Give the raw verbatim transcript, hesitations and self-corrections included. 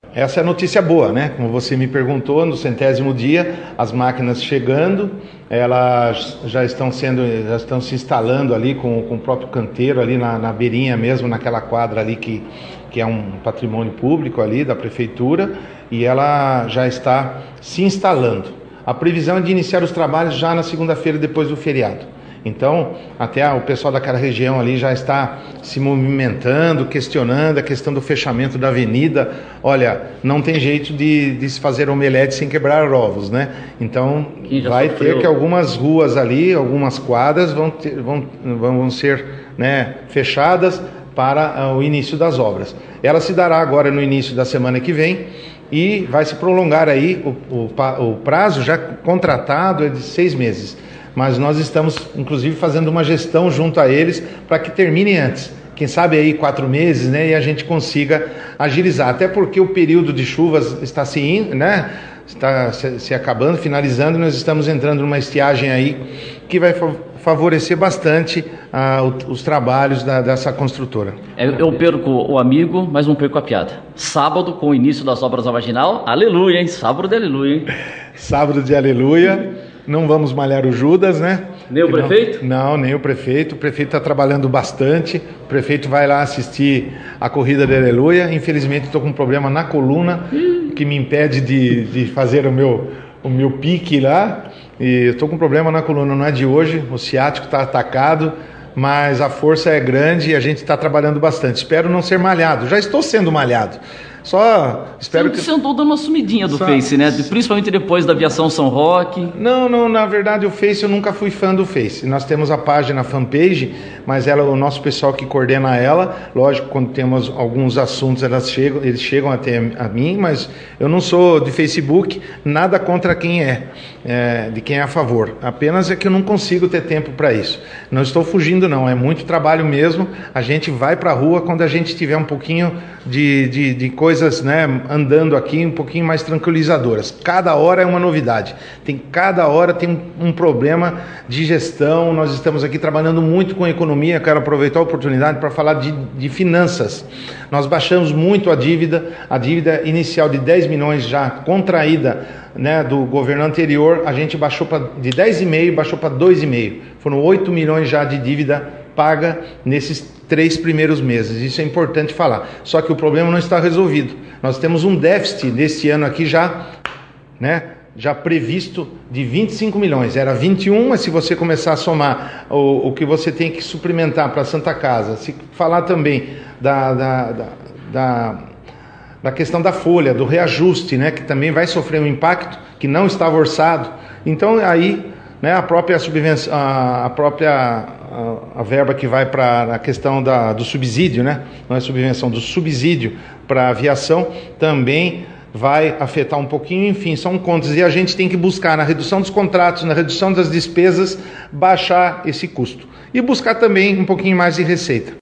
Essa é a notícia boa, né? Como você me perguntou, no centésimo dia, as máquinas chegando, elas já estão sendo, já estão se instalando ali com, com o próprio canteiro ali na, na beirinha mesmo, naquela quadra ali que, que é um patrimônio público ali da prefeitura, e ela já está se instalando. A previsão é de iniciar os trabalhos já na segunda-feira depois do feriado. Então, até o pessoal daquela região ali já está se movimentando, questionando a questão do fechamento da avenida. Olha, não tem jeito de, de se fazer omelete sem quebrar ovos, né? Então, vai sofreu. ter que algumas ruas ali, algumas quadras vão, ter, vão, vão ser né, fechadas para uh, o início das obras. Ela se dará agora no início da semana que vem e vai se prolongar aí, o, o, o prazo já contratado é de seis meses. Mas nós estamos, inclusive, fazendo uma gestão junto a eles para que termine antes. Quem sabe aí quatro meses, né, e a gente consiga agilizar. Até porque o período de chuvas está se, indo, né, está se, se acabando, finalizando, e nós estamos entrando numa estiagem aí que vai favorecer bastante ah, os trabalhos da, dessa construtora. Eu perco o amigo, mas não perco a piada. Sábado, com o início das obras da Marginal, aleluia, hein? Sábado de aleluia, hein? Sábado de aleluia. Não vamos malhar o Judas, né? Nem o prefeito? Não, não, nem o prefeito. O prefeito está trabalhando bastante. O prefeito vai lá assistir a corrida de aleluia. Infelizmente, estou com um problema na coluna que me impede de, de fazer o meu, o meu pique lá. E estou com um problema na coluna, não é de hoje. O ciático está atacado, mas a força é grande e a gente está trabalhando bastante. Espero não ser malhado. Já estou sendo malhado. Só espero você, que... Você andou dando uma sumidinha do Só... Face, né? Principalmente depois da Aviação São Roque. Não, não, na verdade o Face eu nunca fui fã do Face. Nós temos a página, a fanpage, mas ela, o nosso pessoal que coordena ela, lógico, quando temos alguns assuntos elas chegam, eles chegam até a mim, mas eu não sou de Facebook, nada contra quem é, é de quem é a favor. Apenas é que eu não consigo ter tempo para isso. Não estou fugindo não, é muito trabalho mesmo. A gente vai para a rua quando a gente tiver um pouquinho de, de, de coisas, né, andando aqui um pouquinho mais tranquilizadoras. Cada hora é uma novidade. Tem, cada hora tem um, um problema de gestão. Nós estamos aqui trabalhando muito com economia. Quero aproveitar a oportunidade para falar de, de finanças. Nós baixamos muito a dívida, a dívida inicial de dez milhões já contraída, né, do governo anterior, a gente baixou pra, de dez vírgula cinco, baixou para dois vírgula cinco. Foram oito milhões já de dívida paga nesses três primeiros meses. Isso é importante falar. Só que o problema não está resolvido. Nós temos um déficit neste ano aqui já, né, já previsto de vinte e cinco milhões. Era vinte e um, mas se você começar a somar o, o que você tem que suprimentar para a Santa Casa, se falar também da, da, da, da, da questão da folha, do reajuste, né, que também vai sofrer um impacto que não estava orçado. Então aí, né, a própria subvenção, a, a própria a, a verba que vai para a questão da, do subsídio, né, não é subvenção, do subsídio para a aviação também vai afetar um pouquinho. Enfim, são contas e a gente tem que buscar na redução dos contratos, na redução das despesas, baixar esse custo e buscar também um pouquinho mais de receita.